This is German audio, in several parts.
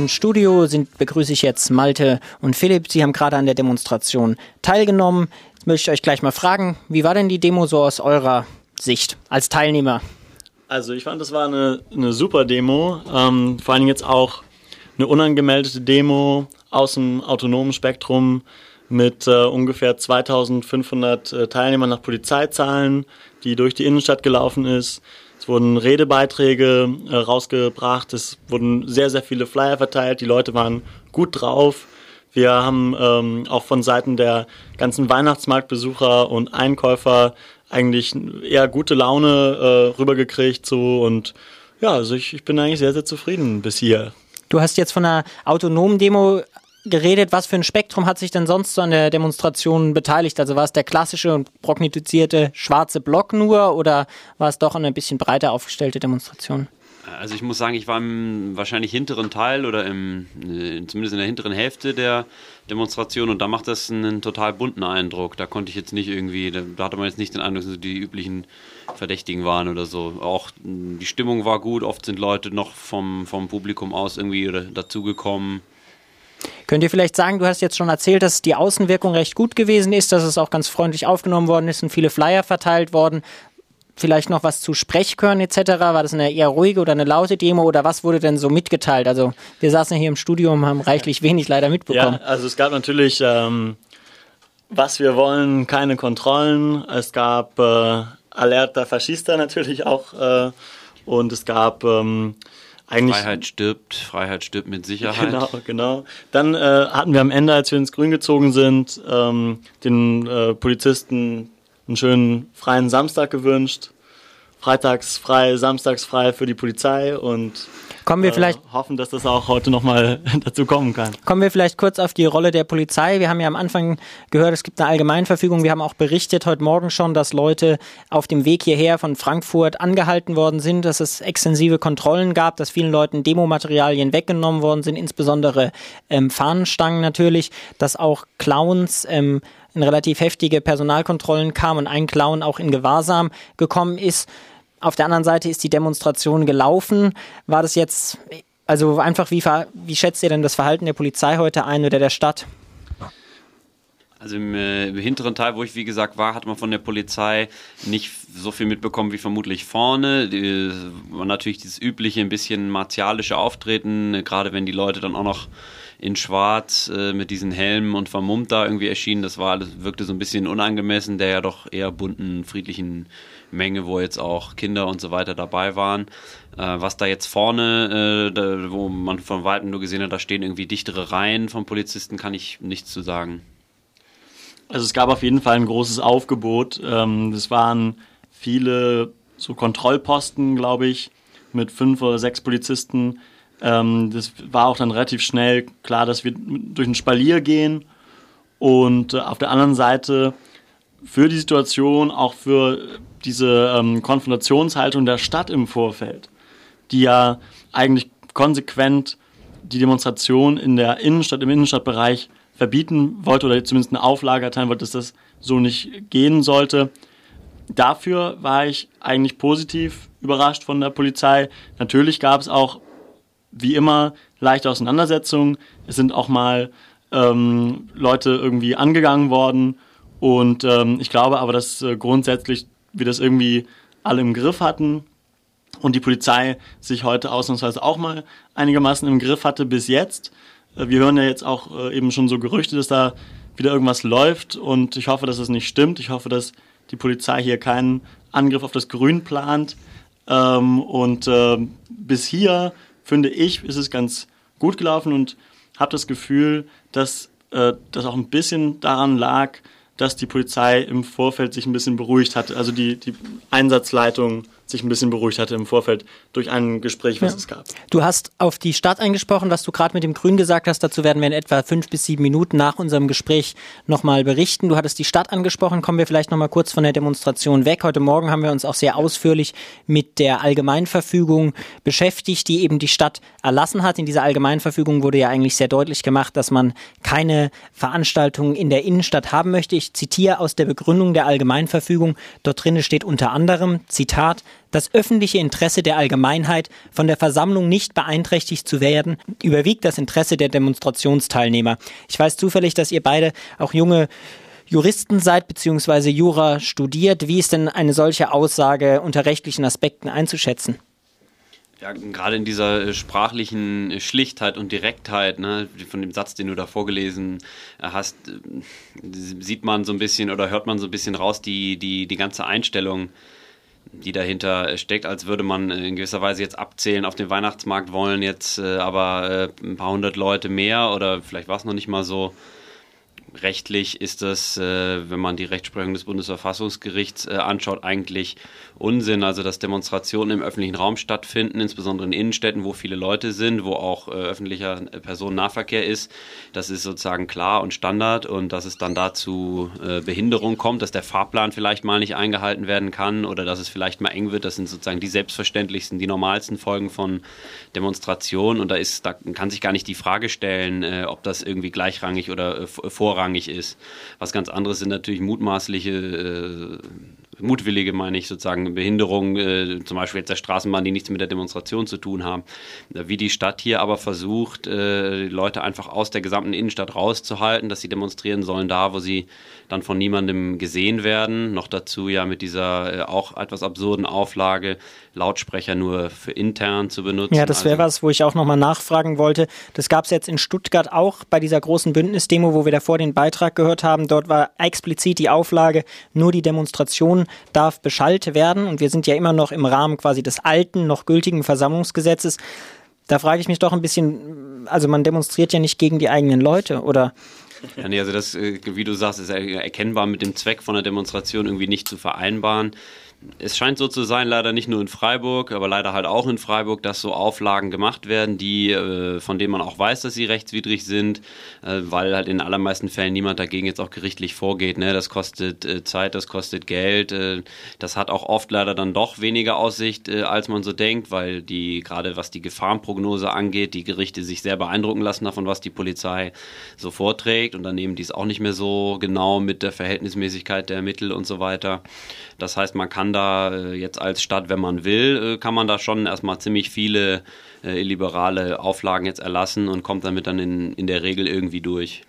Im Studio begrüße ich jetzt Malte und Philipp. Sie haben gerade an der Demonstration teilgenommen. Jetzt möchte ich euch gleich mal fragen, wie war denn die Demo so aus eurer Sicht als Teilnehmer? Also ich fand, das war eine super Demo. Vor allen Dingen jetzt auch eine unangemeldete Demo aus dem autonomen Spektrum mit ungefähr 2500 Teilnehmern nach Polizeizahlen, die durch die Innenstadt gelaufen ist. Es wurden Redebeiträge rausgebracht, es wurden sehr, sehr viele Flyer verteilt, die Leute waren gut drauf. Wir haben auch von Seiten der ganzen Weihnachtsmarktbesucher und Einkäufer eigentlich eher gute Laune rübergekriegt. So. Und ja, also ich bin eigentlich sehr, sehr zufrieden bis hier. Du hast jetzt von einer autonomen Demo geredet. Was für ein Spektrum hat sich denn sonst so an der Demonstration beteiligt? Also war es der klassische und prognostizierte schwarze Block nur oder war es doch eine bisschen breiter aufgestellte Demonstration? Also ich muss sagen, ich war im wahrscheinlich hinteren Teil oder zumindest in der hinteren Hälfte der Demonstration und da macht das einen total bunten Eindruck. Da konnte ich jetzt nicht da hatte man jetzt nicht den Eindruck, dass die üblichen Verdächtigen waren oder so. Auch die Stimmung war gut, oft sind Leute noch vom Publikum aus irgendwie dazugekommen. Könnt ihr vielleicht sagen, du hast jetzt schon erzählt, dass die Außenwirkung recht gut gewesen ist, dass es auch ganz freundlich aufgenommen worden ist und viele Flyer verteilt worden. Vielleicht noch was zu Sprechchören etc. War das eine eher ruhige oder eine laute Demo oder was wurde denn so mitgeteilt? Also wir saßen ja hier im Studio und haben reichlich wenig leider mitbekommen. Ja, also es gab natürlich, was wir wollen, keine Kontrollen. Es gab Alerta Fascista natürlich auch und es gab eigentlich Freiheit stirbt mit Sicherheit. Genau. Dann hatten wir am Ende, als wir ins Grün gezogen sind, den Polizisten einen schönen freien Samstag gewünscht. Freitags frei, samstags frei für die Polizei und hoffen, dass das auch heute nochmal dazu kommen kann. Kommen wir vielleicht kurz auf die Rolle der Polizei. Wir haben ja am Anfang gehört, es gibt eine Allgemeinverfügung. Wir haben auch berichtet heute Morgen schon, dass Leute auf dem Weg hierher von Frankfurt angehalten worden sind, dass es extensive Kontrollen gab, dass vielen Leuten Demomaterialien weggenommen worden sind, insbesondere Fahnenstangen natürlich, dass auch Clowns in relativ heftige Personalkontrollen kamen und ein Clown auch in Gewahrsam gekommen ist. Auf der anderen Seite ist die Demonstration gelaufen. War das jetzt, also einfach, wie schätzt ihr denn das Verhalten der Polizei heute ein oder der Stadt? Also im hinteren Teil, wo ich wie gesagt war, hat man von der Polizei nicht so viel mitbekommen wie vermutlich vorne. War natürlich dieses übliche, ein bisschen martialische Auftreten, gerade wenn die Leute dann auch noch in Schwarz mit diesen Helmen und vermummt da irgendwie erschienen. Das wirkte so ein bisschen unangemessen, der ja doch eher bunten, friedlichen Menge, wo jetzt auch Kinder und so weiter dabei waren. Was da jetzt vorne, wo man von Weitem nur gesehen hat, da stehen irgendwie dichtere Reihen von Polizisten, kann ich nichts zu sagen. Also es gab auf jeden Fall ein großes Aufgebot. Das waren viele so Kontrollposten, glaube ich, mit 5 oder 6 Polizisten. Das war auch dann relativ schnell klar, dass wir durch ein Spalier gehen und auf der anderen Seite für die Situation, auch für diese Konfrontationshaltung der Stadt im Vorfeld, die ja eigentlich konsequent die Demonstration in der Innenstadt, im Innenstadtbereich verbieten wollte oder zumindest eine Auflage erteilen wollte, dass das so nicht gehen sollte. Dafür war ich eigentlich positiv überrascht von der Polizei. Natürlich gab es auch wie immer leichte Auseinandersetzungen. Es sind auch mal Leute irgendwie angegangen worden und ich glaube aber, dass grundsätzlich wir das irgendwie alle im Griff hatten und die Polizei sich heute ausnahmsweise auch mal einigermaßen im Griff hatte bis jetzt. Wir hören ja jetzt auch eben schon so Gerüchte, dass da wieder irgendwas läuft und ich hoffe, dass das nicht stimmt. Ich hoffe, dass die Polizei hier keinen Angriff auf das Grün plant bis hier finde ich, ist es ganz gut gelaufen und habe das Gefühl, dass das auch ein bisschen daran lag, dass die Polizei im Vorfeld sich ein bisschen beruhigt hatte, also die Einsatzleitung sich ein bisschen beruhigt hatte im Vorfeld durch ein Gespräch, was es gab. Du hast auf die Stadt angesprochen, was du gerade mit dem Grün gesagt hast. Dazu werden wir in etwa 5 bis 7 Minuten nach unserem Gespräch nochmal berichten. Du hattest die Stadt angesprochen. Kommen wir vielleicht nochmal kurz von der Demonstration weg. Heute Morgen haben wir uns auch sehr ausführlich mit der Allgemeinverfügung beschäftigt, die eben die Stadt erlassen hat. In dieser Allgemeinverfügung wurde ja eigentlich sehr deutlich gemacht, dass man keine Veranstaltungen in der Innenstadt haben möchte. Ich zitiere aus der Begründung der Allgemeinverfügung. Dort drin steht unter anderem, Zitat, Das öffentliche Interesse der Allgemeinheit, von der Versammlung nicht beeinträchtigt zu werden, überwiegt das Interesse der Demonstrationsteilnehmer. Ich weiß zufällig, dass ihr beide auch junge Juristen seid bzw. Jura studiert. Wie ist denn eine solche Aussage unter rechtlichen Aspekten einzuschätzen? Ja, gerade in dieser sprachlichen Schlichtheit und Direktheit, ne, von dem Satz, den du da vorgelesen hast, sieht man so ein bisschen oder hört man so ein bisschen raus, die ganze Einstellung, die dahinter steckt, als würde man in gewisser Weise jetzt abzählen, auf den Weihnachtsmarkt wollen jetzt aber ein paar hundert Leute mehr oder vielleicht war es noch nicht mal so. Rechtlich ist das, wenn man die Rechtsprechung des Bundesverfassungsgerichts anschaut, eigentlich Unsinn. Also dass Demonstrationen im öffentlichen Raum stattfinden, insbesondere in Innenstädten, wo viele Leute sind, wo auch öffentlicher Personennahverkehr ist. Das ist sozusagen klar und Standard und dass es dann dazu Behinderung kommt, dass der Fahrplan vielleicht mal nicht eingehalten werden kann oder dass es vielleicht mal eng wird. Das sind sozusagen die selbstverständlichsten, die normalsten Folgen von Demonstrationen und da kann sich gar nicht die Frage stellen, ob das irgendwie gleichrangig oder vorrangig ist. Was ganz anderes sind natürlich mutwillige, meine ich, sozusagen Behinderungen, zum Beispiel jetzt der Straßenbahn, die nichts mit der Demonstration zu tun haben. Wie die Stadt hier aber versucht, die Leute einfach aus der gesamten Innenstadt rauszuhalten, dass sie demonstrieren sollen da, wo sie dann von niemandem gesehen werden. Noch dazu ja mit dieser auch etwas absurden Auflage, Lautsprecher nur für intern zu benutzen. Ja, das wäre was, wo ich auch nochmal nachfragen wollte. Das gab es jetzt in Stuttgart auch bei dieser großen Bündnisdemo, wo wir davor den Beitrag gehört haben. Dort war explizit die Auflage, nur die Demonstration darf beschallt werden. Und wir sind ja immer noch im Rahmen quasi des alten, noch gültigen Versammlungsgesetzes. Da frage ich mich doch ein bisschen, also man demonstriert ja nicht gegen die eigenen Leute, oder? Ja, nee, also das, wie du sagst, ist erkennbar mit dem Zweck von der Demonstration irgendwie nicht zu vereinbaren. Es scheint so zu sein, leider nicht nur in Freiburg, aber leider halt auch in Freiburg, dass so Auflagen gemacht werden, von denen man auch weiß, dass sie rechtswidrig sind, weil halt in den allermeisten Fällen niemand dagegen jetzt auch gerichtlich vorgeht. Ne? Das kostet Zeit, das kostet Geld. Das hat auch oft leider dann doch weniger Aussicht, als man so denkt, weil gerade was die Gefahrenprognose angeht, die Gerichte sich sehr beeindrucken lassen davon, was die Polizei so vorträgt und dann nehmen die es auch nicht mehr so genau mit der Verhältnismäßigkeit der Mittel und so weiter. Das heißt, man kann da jetzt als Stadt, wenn man will, kann man da schon erstmal ziemlich viele illiberale Auflagen jetzt erlassen und kommt damit dann in der Regel irgendwie durch.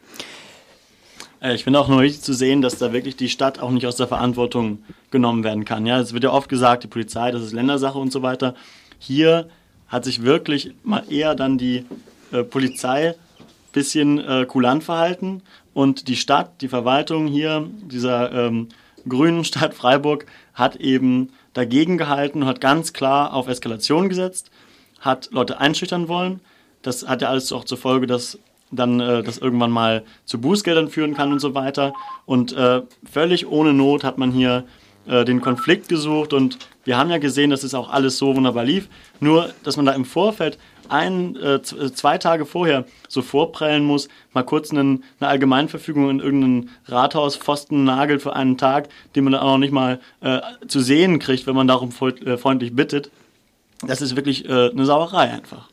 Ich finde auch nur wichtig zu sehen, dass da wirklich die Stadt auch nicht aus der Verantwortung genommen werden kann. Ja, es wird ja oft gesagt, die Polizei, das ist Ländersache und so weiter. Hier hat sich wirklich mal eher dann die Polizei ein bisschen kulant verhalten und die Stadt, die Verwaltung hier, dieser grünen Stadt Freiburg, hat eben dagegen gehalten und hat ganz klar auf Eskalation gesetzt, hat Leute einschüchtern wollen. Das hat ja alles auch zur Folge, dass dann das irgendwann mal zu Bußgeldern führen kann und so weiter. Und völlig ohne Not hat man hier den Konflikt gesucht und wir haben ja gesehen, dass es auch alles so wunderbar lief. Nur, dass man da im Vorfeld 2 Tage vorher so vorprellen muss, mal kurz eine Allgemeinverfügung in irgendein Rathauspfosten nagelt für einen Tag, den man dann auch noch nicht mal zu sehen kriegt, wenn man darum freundlich bittet. Das ist wirklich eine Sauerei einfach.